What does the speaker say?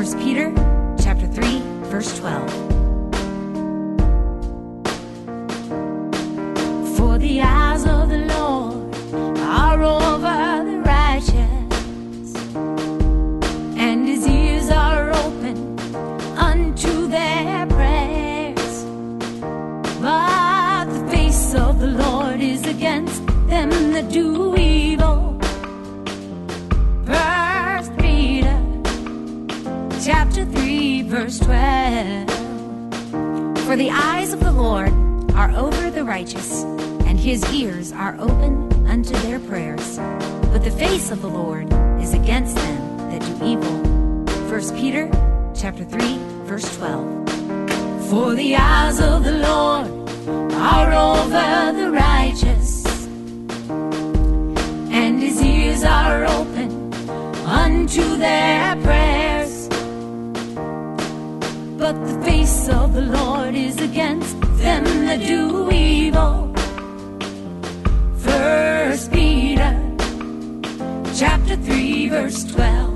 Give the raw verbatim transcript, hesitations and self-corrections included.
First Peter chapter three, verse twelve. For the eyes of the Lord are over the righteous, and his ears are open unto their prayers. But the face of the Lord is against them that do evil. First Peter chapter three, verse twelve. For the eyes of the Lord are over the righteous, and his ears are open unto their prayers. But the face of the Lord is against them that do evil. First Peter chapter three, verse twelve. For the eyes of the Lord are over the righteous, and his ears are open unto their prayers. But the face of the Lord is against them that do evil. First Peter chapter three, verse twelve.